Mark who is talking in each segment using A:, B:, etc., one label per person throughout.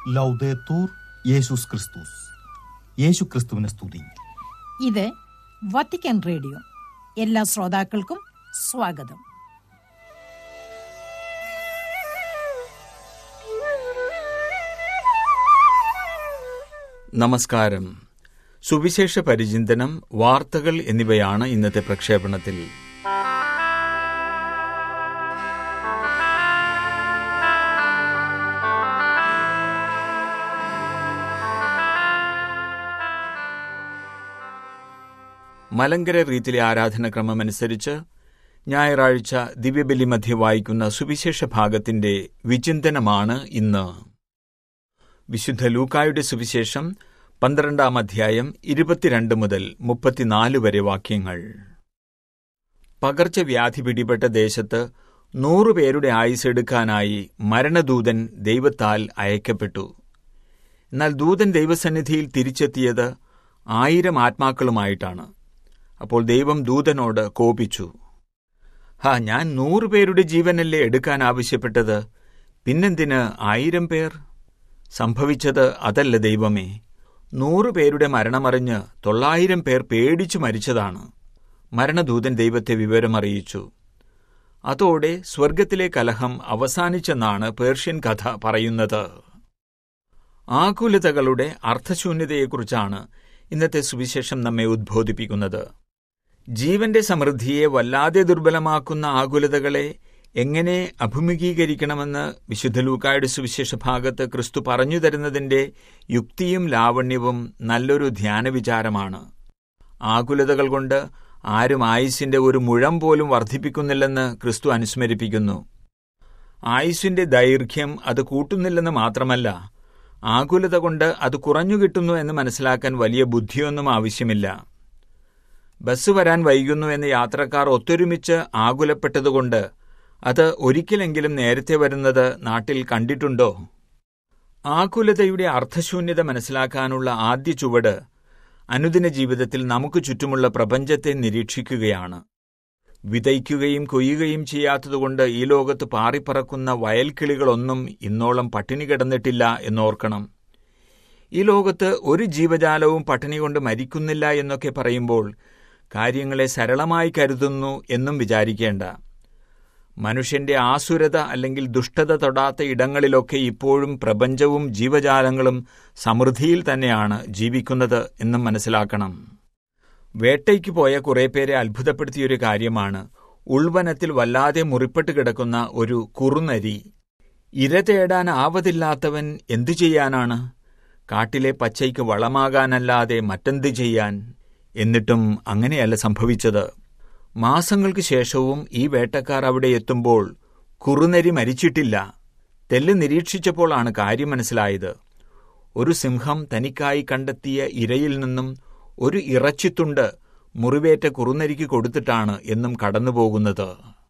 A: ലൗദേത്തൂർ യേശുസ് ക്രിസ്തുസ്. യേശു ക്രിസ്തുവിനെ സ്തുതി.
B: ഇത് വത്തിക്കാൻ റേഡിയോ. എല്ലാ ശ്രോതാക്കൾക്കും സ്വാഗതം.
C: നമസ്കാരം. സുവിശേഷ പരിചിന്തനം, വാർത്തകൾ എന്നിവയാണ് ഇന്നത്തെ പ്രക്ഷേപണത്തിൽ. മലങ്കര റീത്തിലെ ആരാധനക്രമമനുസരിച്ച് ഞായറാഴ്ച ദിവ്യബലി മധ്യേ വായിക്കുന്ന സുവിശേഷ ഭാഗത്തിന്റെ വിചിന്തനമാണ് ഇന്ന്. വിശുദ്ധ ലൂക്കായുടെ സുവിശേഷം 12-ാം അധ്യായം 22 മുതൽ 34 വരെ വാക്യങ്ങൾ. പകർച്ചവ്യാധി പിടിപെട്ട ദേശത്ത് 100 പേരുടെ ആയുസ് എടുക്കാനായി മരണദൂതൻ ദൈവത്താൽ അയക്കപ്പെട്ടു. എന്നാൽ ദൂതൻ ദൈവസന്നിധിയിൽ തിരിച്ചെത്തിയത് 1000 ആത്മാക്കളുമായിട്ടാണ്. അപ്പോൾ ദൈവം ദൂതനോട് കോപിച്ചു. ഞാൻ 100 പേരുടെ ജീവനല്ലേ എടുക്കാൻ ആവശ്യപ്പെട്ടത്, പിന്നെന്തിന് 1000 പേർ? സംഭവിച്ചത് അതല്ല ദൈവമേ. 100 പേരുടെ മരണമറിഞ്ഞ് 900 പേർ പേടിച്ചു മരിച്ചതാണ്. മരണദൂതൻ ദൈവത്തെ വിവരമറിയിച്ചു. അതോടെ സ്വർഗത്തിലെ കലഹം അവസാനിച്ചെന്നാണ് പേർഷ്യൻ കഥ പറയുന്നത്. ആകുലതകളുടെ അർത്ഥശൂന്യതയെക്കുറിച്ചാണ് ഇന്നത്തെ സുവിശേഷം നമ്മെ ഉദ്ബോധിപ്പിക്കുന്നത്. ജീവന്റെ സമൃദ്ധിയെ വല്ലാതെ ദുർബലമാക്കുന്ന ആകുലതകളെ എങ്ങനെ അഭിമുഖീകരിക്കണമെന്ന് വിശുദ്ധ ലൂക്കായുടെ സുവിശേഷ ഭാഗത്ത് ക്രിസ്തു പറഞ്ഞു തരുന്നതിന്റെ യുക്തിയും ലാവണ്യവും നല്ലൊരു ധ്യാനവിചാരമാണ്. ആകുലതകൾ കൊണ്ട് ആരും ആയുസ്സിന്റെ ഒരു മുഴം പോലും വർദ്ധിപ്പിക്കുന്നില്ലെന്ന് ക്രിസ്തു അനുസ്മരിപ്പിക്കുന്നു. ആയുസ്സിന്റെ ദൈർഘ്യം അത് കൂട്ടുന്നില്ലെന്ന് മാത്രമല്ല, ആകുലത കൊണ്ട് അത് കുറഞ്ഞുകിട്ടുന്നു എന്ന് മനസ്സിലാക്കാൻ വലിയ ബുദ്ധിയൊന്നും ആവശ്യമില്ല. ബസ് വരാൻ വൈകുന്നു എന്ന് യാത്രക്കാർ ഒത്തൊരുമിച്ച് ആകുലപ്പെട്ടതുകൊണ്ട് അത് ഒരിക്കലെങ്കിലും നേരത്തെ വരുന്നത് നാട്ടിൽ കണ്ടിട്ടുണ്ടോ? ആകുലതയുടെ അർത്ഥശൂന്യത മനസ്സിലാക്കാനുള്ള ആദ്യ ചുവട് അനുദിന ജീവിതത്തിൽ നമുക്ക് ചുറ്റുമുള്ള പ്രപഞ്ചത്തെ നിരീക്ഷിക്കുകയാണ്. വിതയ്ക്കുകയും കൊയ്യുകയും ചെയ്യാത്തതുകൊണ്ട് ഈ ലോകത്ത് പാറിപ്പറക്കുന്ന വയൽക്കിളികളൊന്നും ഇന്നോളം പട്ടിണി കിടന്നിട്ടില്ല എന്നോർക്കണം. ഈ ലോകത്ത് ഒരു ജീവജാലവും പട്ടിണി കൊണ്ട് മരിക്കുന്നില്ല എന്നൊക്കെ പറയുമ്പോൾ കാര്യങ്ങളെ സരളമായി കരുതുന്നു എന്നും വിചാരിക്കേണ്ട. മനുഷ്യന്റെ ആസുരത അല്ലെങ്കിൽ ദുഷ്ടത തൊടാത്ത ഇടങ്ങളിലൊക്കെ ഇപ്പോഴും പ്രപഞ്ചവും ജീവജാലങ്ങളും സമൃദ്ധിയിൽ തന്നെയാണ് ജീവിക്കുന്നത് എന്നും മനസ്സിലാക്കണം. വേട്ടയ്ക്ക് പോയ കുറേ പേരെ അത്ഭുതപ്പെടുത്തിയൊരു കാര്യമാണ് ഉൾവനത്തിൽ വല്ലാതെ മുറിപ്പെട്ട് കിടക്കുന്ന ഒരു കുറുനരി. ഇര തേടാൻ ആവതില്ലാത്തവൻ എന്തു ചെയ്യാനാണ്? കാട്ടിലെ പച്ചയ്ക്ക് വളമാകാനല്ലാതെ മറ്റെന്ത് ചെയ്യാൻ? എന്നിട്ടും അങ്ങനെയല്ല സംഭവിച്ചത്. മാസങ്ങൾക്ക് ശേഷവും ഈ വേട്ടക്കാർ അവിടെ എത്തുമ്പോൾ കുറുനരി മരിച്ചിട്ടില്ല. തെല്ല് നിരീക്ഷിച്ചപ്പോഴാണ് കാര്യം മനസ്സിലായത്. ഒരു സിംഹം തനിക്കായി കണ്ടെത്തിയ ഇരയിൽ നിന്നും ഒരു ഇറച്ചിത്തുണ്ട് മുറിവേറ്റ കുറുനരിക്ക് കൊടുത്തിട്ടാണ് എന്നും കടന്നുപോകുന്നത്.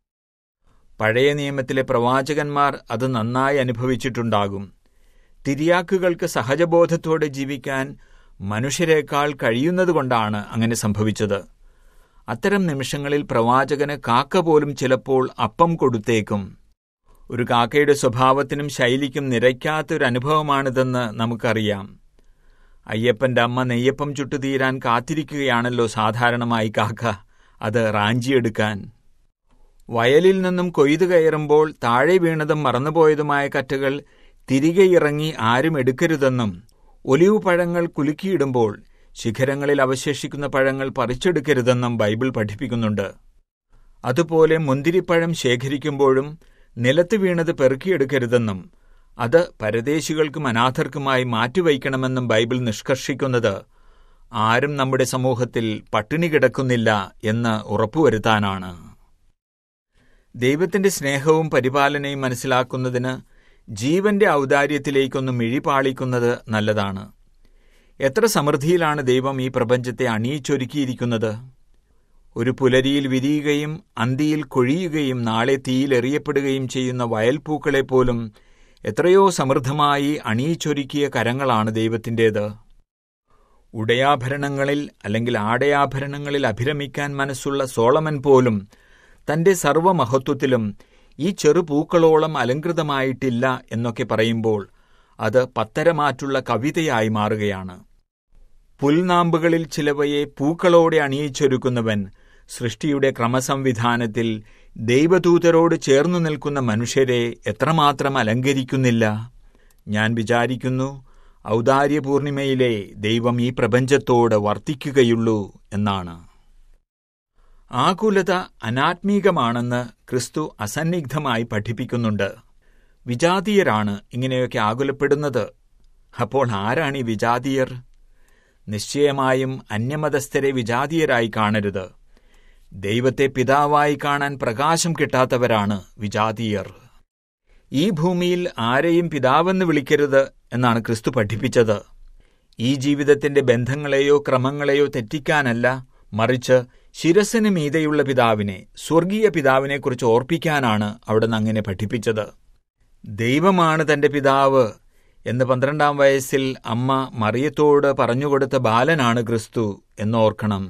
C: പഴയ നിയമത്തിലെ പ്രവാചകന്മാർ അത് നന്നായി അനുഭവിച്ചിട്ടുണ്ടാകും. തിരിയാക്കുകൾക്ക് സഹജബോധത്തോടെ ജീവിക്കാൻ മനുഷ്യരെക്കാൾ കഴിയുന്നതുകൊണ്ടാണ് അങ്ങനെ സംഭവിച്ചത്. അത്തരം നിമിഷങ്ങളിൽ പ്രവാചകന് കാക്ക പോലും ചിലപ്പോൾ അപ്പം കൊടുത്തേക്കും. ഒരു കാക്കയുടെ സ്വഭാവത്തിനും ശൈലിക്കും നിരക്കാത്തൊരനുഭവമാണിതെന്ന് നമുക്കറിയാം. അയ്യപ്പന്റെ അമ്മ നെയ്യപ്പം ചുട്ടുതീരാൻ കാത്തിരിക്കുകയാണല്ലോ സാധാരണമായി കാക്ക, അത് റാഞ്ചിയെടുക്കാൻ. വയലിൽ നിന്നും കൊയ്തു കയറുമ്പോൾ താഴെ വീണതും മറന്നുപോയതുമായ കറ്റകൾ തിരികെ ഇറങ്ങി ആരും എടുക്കരുതെന്നും, ഒലിവ് പഴങ്ങൾ കുലുക്കിയിടുമ്പോൾ ശിഖരങ്ങളിൽ അവശേഷിക്കുന്ന പഴങ്ങൾ പറിച്ചെടുക്കരുതെന്നും ബൈബിൾ പഠിപ്പിക്കുന്നുണ്ട്. അതുപോലെ മുന്തിരിപ്പഴം ശേഖരിക്കുമ്പോഴും നിലത്ത് വീണത് പെറുക്കിയെടുക്കരുതെന്നും അത് പരദേശികൾക്കും അനാഥർക്കുമായി മാറ്റിവയ്ക്കണമെന്നും ബൈബിൾ നിഷ്കർഷിക്കുന്നത് ആരും നമ്മുടെ സമൂഹത്തിൽ പട്ടിണി കിടക്കുന്നില്ല എന്ന് ഉറപ്പുവരുത്താനാണ്. ദൈവത്തിന്റെ സ്നേഹവും പരിപാലനയും മനസ്സിലാക്കുന്നതിന് ജീവന്റെ ഔദാര്യത്തിലേക്കൊന്ന് മിഴിപാളിക്കുന്നത് നല്ലതാണ്. എത്ര സമൃദ്ധിയിലാണ് ദൈവം ഈ പ്രപഞ്ചത്തെ അണിയിച്ചൊരുക്കിയിരിക്കുന്നത്. ഒരു പുലരിയിൽ വിരിയുകയും അന്തിയിൽ കൊഴിയുകയും നാളെ തീയിലെറിയപ്പെടുകയും ചെയ്യുന്ന വയൽപ്പൂക്കളെപ്പോലും എത്രയോ സമൃദ്ധമായി അണിയിച്ചൊരുക്കിയ കരങ്ങളാണ് ദൈവത്തിൻ്റേത്. ഉടയാഭരണങ്ങളിൽ അല്ലെങ്കിൽ ആടയാഭരണങ്ങളിൽ അഭിരമിക്കാൻ മനസ്സുള്ള സോളമൻ പോലും തന്റെ സർവമഹത്വത്തിലും ഈ ചെറുപൂക്കളോളം അലങ്കൃതമായിട്ടില്ല എന്നൊക്കെ പറയുമ്പോൾ അത് പത്തരമാറ്റുള്ള കവിതയായി മാറുകയാണ്. പുൽനാമ്പുകളിൽ ചിലവയെ പൂക്കളോടെ അണിയിച്ചൊരുക്കുന്നവൻ സൃഷ്ടിയുടെ ക്രമസംവിധാനത്തിൽ ദൈവദൂതരോട് ചേർന്നു നിൽക്കുന്ന മനുഷ്യരെ എത്രമാത്രം അലങ്കരിക്കുന്നില്ല. ഞാൻ വിചാരിക്കുന്നു, ഔദാര്യപൂർണിമയിലെ ദൈവം ഈ പ്രപഞ്ചത്തോട് വർത്തിക്കുകയുള്ളൂ എന്നാണ്. ആകുലത അനാത്മീകമാണെന്ന് ക്രിസ്തു അസന്നിഗ്ധമായി പഠിപ്പിക്കുന്നുണ്ട്. വിജാതീയരാണ് ഇങ്ങനെയൊക്കെ ആകുലപ്പെടുന്നത്. അപ്പോൾ ആരാണ് ഈ വിജാതീയർ? നിശ്ചയമായും അന്യമതസ്ഥരെ വിജാതീയരായി കാണരുത്. ദൈവത്തെ പിതാവായി കാണാൻ പ്രകാശം കിട്ടാത്തവരാണ് വിജാതീയർ. ഈ ഭൂമിയിൽ ആരെയും പിതാവെന്ന് വിളിക്കരുത് എന്നാണ് ക്രിസ്തു പഠിപ്പിച്ചത്. ഈ ജീവിതത്തിന്റെ ബന്ധങ്ങളെയോ ക്രമങ്ങളെയോ തെറ്റിക്കാനല്ല, മറിച്ച് ശിരസിന് മീതെയുള്ള പിതാവിനെ, സ്വർഗീയ പിതാവിനെക്കുറിച്ച് ഓർപ്പിക്കാനാണ് അവിടുന്ന് അങ്ങനെ പഠിപ്പിച്ചത്. ദൈവമാണ് തന്റെ പിതാവ് എന്ന് 12-ാം വയസ്സിൽ അമ്മ മറിയത്തോട് പറഞ്ഞുകൊടുത്ത ബാലനാണ് ക്രിസ്തു എന്നോർക്കണം.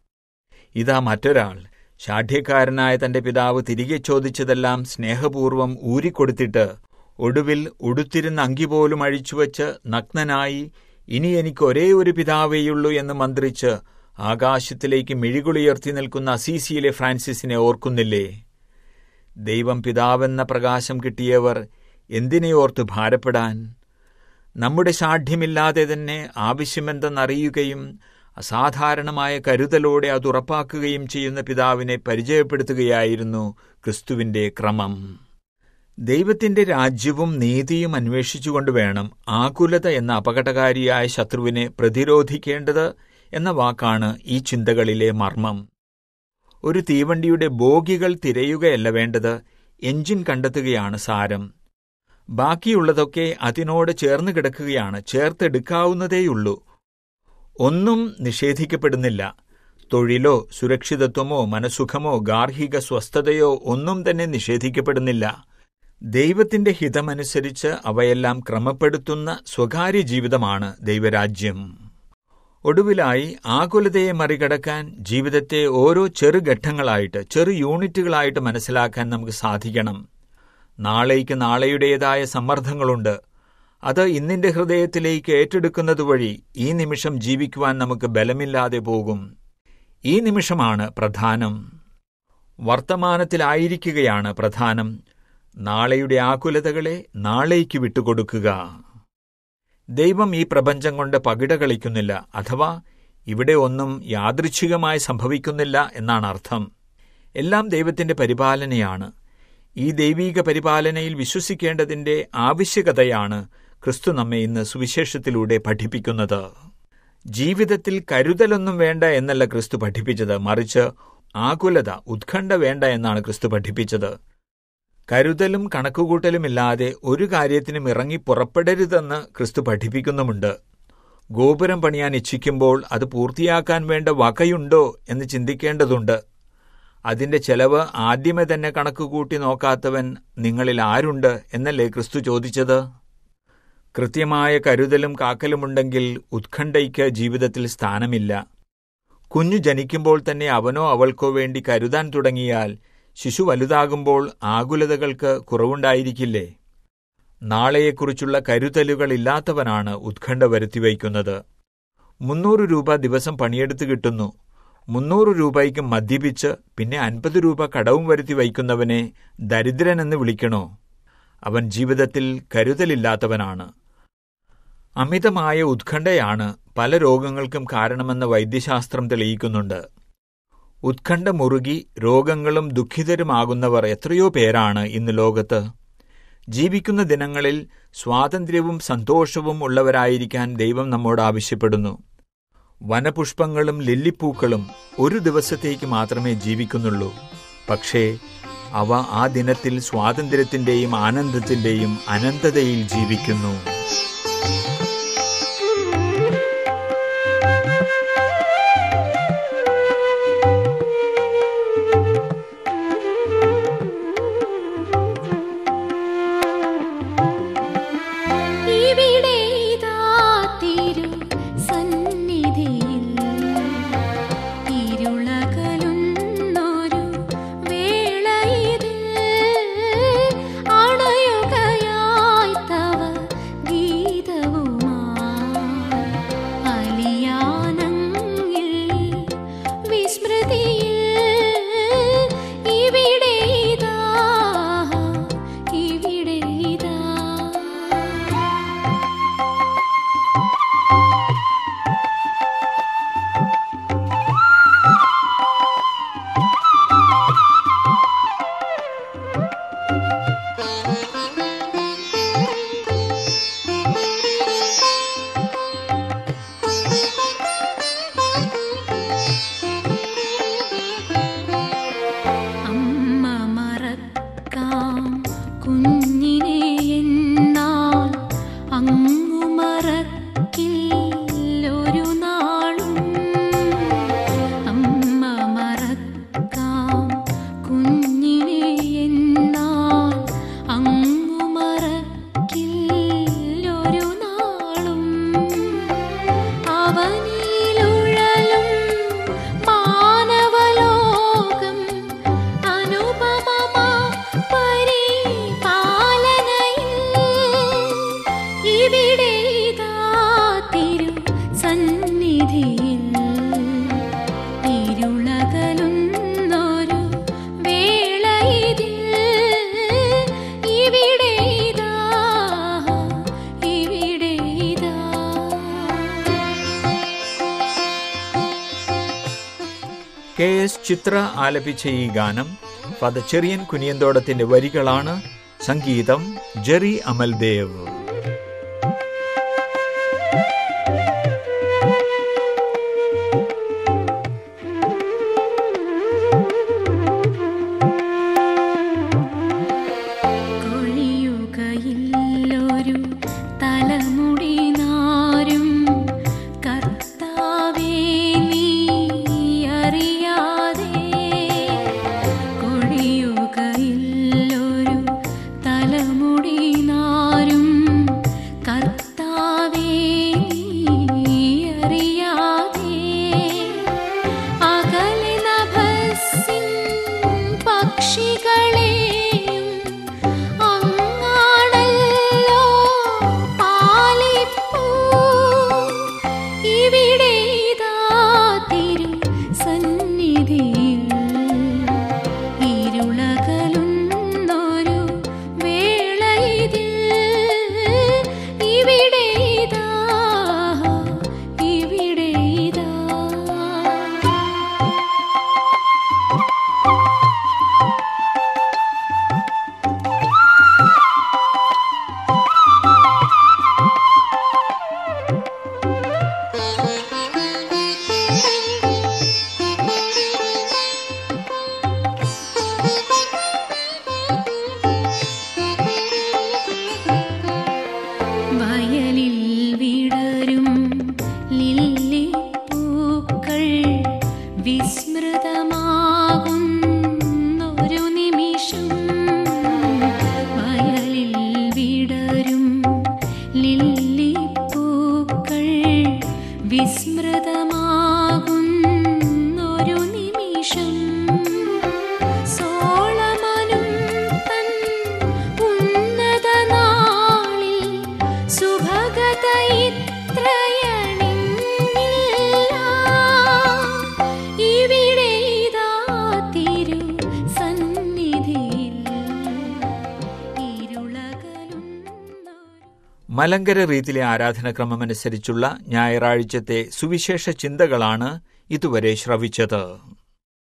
C: ഇതാ മറ്റൊരാൾ, ശാഠ്യക്കാരനായ തന്റെ പിതാവ് തിരികെ ചോദിച്ചതെല്ലാം സ്നേഹപൂർവ്വം ഊരിക്കൊടുത്തിട്ട് ഒടുവിൽ ഉടുത്തിരുന്ന അങ്കി പോലും അഴിച്ചുവച്ച് നഗ്നനായി ഇനി എനിക്ക് ഒരേ ഒരു പിതാവേയുള്ളൂ എന്ന് മന്ത്രിച്ച് ആകാശത്തിലേക്ക് മിഴികുളിയുയർത്തി നിൽക്കുന്ന അസീസിയിലെ ഫ്രാൻസിസിനെ ഓർക്കുന്നില്ലേ? ദൈവം പിതാവെന്ന പ്രകാശം കിട്ടിയവർ എന്തിനെയോർത്ത് ഭാരപ്പെടാൻ? നമ്മുടെ ശാഠ്യമില്ലാതെ തന്നെ ആവശ്യമെന്തെന്നറിയുകയും അസാധാരണമായ കരുതലോടെ അതുറപ്പാക്കുകയും ചെയ്യുന്ന പിതാവിനെ പരിചയപ്പെടുത്തുകയായിരുന്നു ക്രിസ്തുവിന്റെ ക്രമം. ദൈവത്തിന്റെ രാജ്യവും നീതിയും അന്വേഷിച്ചുകൊണ്ട് വേണം ആകുലത എന്ന അപകടകാരിയായ ശത്രുവിനെ പ്രതിരോധിക്കേണ്ടത് എന്ന വാക്കാണ് ഈ ചിന്തകളിലെ മർമ്മം. ഒരു തീവണ്ടിയുടെ ബോഗികൾ തിരയുകയല്ല വേണ്ടത്, എഞ്ചിൻ കണ്ടെത്തുകയാണ് സാരം. ബാക്കിയുള്ളതൊക്കെ അതിനോട് ചേർന്ന് കിടക്കുകയാണ്, ചേർത്തെടുക്കാവുന്നതേയുള്ളൂ. ഒന്നും നിഷേധിക്കപ്പെടുന്നില്ല. തൊഴിലോ സുരക്ഷിതത്വമോ മനസുഖമോ ഗാർഹിക സ്വസ്ഥതയോ ഒന്നും തന്നെ നിഷേധിക്കപ്പെടുന്നില്ല. ദൈവത്തിന്റെ ഹിതമനുസരിച്ച് അവയെല്ലാം ക്രമപ്പെടുത്തുന്ന സ്വകാര്യ ജീവിതമാണ് ദൈവരാജ്യം. ഒടുവിലായി ആകുലതയെ മറികടക്കാൻ ജീവിതത്തെ ഓരോ ചെറുഘട്ടങ്ങളായിട്ട്, ചെറു യൂണിറ്റുകളായിട്ട് മനസ്സിലാക്കാൻ നമുക്ക് സാധിക്കണം. നാളേക്ക് നാളെയുടേതായ സമ്മർദ്ദങ്ങളുണ്ട്. അത് ഇന്നിന്റെ ഹൃദയത്തിലേക്ക് ഏറ്റെടുക്കുന്നതുവഴി ഈ നിമിഷം ജീവിക്കുവാൻ നമുക്ക് ബലമില്ലാതെ പോകും. ഈ നിമിഷമാണ് പ്രധാനം. വർത്തമാനത്തിലായിരിക്കുകയാണ് പ്രധാനം. നാളെയുടെ ആകുലതകളെ നാളേക്ക് വിട്ടുകൊടുക്കുക. ദൈവം ഈ പ്രപഞ്ചം കൊണ്ട് പകിട കളിക്കുന്നില്ല, അഥവാ ഇവിടെ ഒന്നും യാദൃച്ഛികമായി സംഭവിക്കുന്നില്ല എന്നാണ് അർത്ഥം. എല്ലാം ദൈവത്തിന്റെ പരിപാലനയാണ്. ഈ ദൈവീക പരിപാലനയിൽ വിശ്വസിക്കേണ്ടതിന്റെ ആവശ്യകതയാണ് ക്രിസ്തു നമ്മെ ഇന്ന് സുവിശേഷത്തിലൂടെ പഠിപ്പിക്കുന്നത്. ജീവിതത്തിൽ കരുതലൊന്നും വേണ്ട എന്നല്ല ക്രിസ്തു പഠിപ്പിച്ചത്, മറിച്ച് ആകുലത, ഉത്കണ്ഠ വേണ്ട എന്നാണ് ക്രിസ്തു പഠിപ്പിച്ചത്. കരുതലും കണക്കുകൂട്ടലുമില്ലാതെ ഒരു കാര്യത്തിനും ഇറങ്ങി പുറപ്പെടരുതെന്ന് ക്രിസ്തു പഠിപ്പിക്കുന്നുമുണ്ട്. ഗോപുരം പണിയാൻ ഇച്ഛിക്കുമ്പോൾ അത് പൂർത്തിയാക്കാൻ വേണ്ട വകയുണ്ടോ എന്ന് ചിന്തിക്കേണ്ടതുണ്ട്. അതിന്റെ ചെലവ് ആദ്യമേ തന്നെ കണക്കുകൂട്ടി നോക്കാത്തവൻ നിങ്ങളിൽ ആരുണ്ട് എന്നല്ലേ ക്രിസ്തു ചോദിച്ചത്? കൃത്യമായ കരുതലും കാക്കലുമുണ്ടെങ്കിൽ ഉത്കണ്ഠയ്ക്ക് ജീവിതത്തിൽ സ്ഥാനമില്ല. കുഞ്ഞു ജനിക്കുമ്പോൾ തന്നെ അവനോ അവൾക്കോ വേണ്ടി കരുതാൻ തുടങ്ങിയാൽ ശിശു വലുതാകുമ്പോൾ ആകുലതകൾക്ക് കുറവുണ്ടായിരിക്കില്ലേ? നാളെയെക്കുറിച്ചുള്ള കരുതലുകളില്ലാത്തവനാണ് ഉത്കണ്ഠ വരുത്തിവയ്ക്കുന്നത്. 300 രൂപ ദിവസം പണിയെടുത്ത് കിട്ടുന്നു. 300 രൂപയ്ക്ക് മദ്യപിച്ച് പിന്നെ 50 രൂപ കടവും വരുത്തി വയ്ക്കുന്നവനെ ദരിദ്രനെന്ന് വിളിക്കണോ? അവൻ ജീവിതത്തിൽ കരുതലില്ലാത്തവനാണ്. അമിതമായ ഉത്കണ്ഠയാണ് പല രോഗങ്ങൾക്കും കാരണമെന്ന് വൈദ്യശാസ്ത്രം തെളിയിക്കുന്നുണ്ട്. ഉത്കണ്ഠ മുറുകി രോഗങ്ങളും ദുഃഖിതരുമാകുന്നവർ എത്രയോ പേരാണ് ഇന്ന് ലോകത്ത്. ജീവിക്കുന്ന ദിനങ്ങളിൽ സ്വാതന്ത്ര്യവും സന്തോഷവും ഉള്ളവരായിരിക്കാൻ ദൈവം നമ്മോട് ആവശ്യപ്പെടുന്നു. വനപുഷ്പങ്ങളും ലില്ലിപ്പൂക്കളും ഒരു ദിവസത്തേക്ക് മാത്രമേ ജീവിക്കുന്നുള്ളൂ. പക്ഷേ അവ ആ ദിനത്തിൽ സ്വാതന്ത്ര്യത്തിന്റെയും ആനന്ദത്തിന്റെയും അനന്തതയിൽ ജീവിക്കുന്നു.
D: ീ ഇരുളകലുന്നൊരു വേളയിതിൽ ഇവിടെ ഇതാ, ഇവിടെ ഇതാ.
C: KS ചിത്ര ആലപിച്ച ഈ ഗാനം ഫാദർ ചെറിയൻ കുനിയന്തോടത്തിന്റെ വരികളാണ്. സംഗീതം ജെറി അമൽദേവ്.
D: കൊഴിയുകയില്ലൊരു തലമുടി നാരും കർത്താവേ നീ അറിയാതെ. കൊഴിയുകയില്ലൊരു തലമുടി നാരും കർത്താവേ നീ അറിയാതെ. അകലെ നഭസ്സിൻ പക്ഷികളെയും അങ്ങാണല്ലോ പാലിപ്പൂ. ഇവിടെ ഇതാ തിരു സന്നിധിയിൽ ഇരുളകലുന്നൊരു വേളയിതിൽ ഇവിടെ ഇതാ, ഇവിടെ ഇതാ. വയലിൽ വിടരും ലില്ലിപ്പൂക്കൾ വിസ്മൃതമാകുന്നൊരു നിമിഷം. വയലിൽ വിടരും ലില്ലിപ്പൂക്കൾ വിസ്മൃതമാകുന്നൊരു നിമിഷം. സോളമനും തൻ ഉന്നത നാളിൽ സുഭഗത ഇത്രയണിഞ്ഞില്ല. ഇവിടെ ഇതാ തിരു സന്നിധിയിൽ ഇരുളകലുന്നൊരു.
C: മലങ്കര റീതിയിലെ ആരാധനക്രമമനുസരിച്ചുള്ള ഞായറാഴ്ചത്തെ സുവിശേഷ ചിന്തകളാണ് ഇതുവരെ ശ്രവിച്ചത്.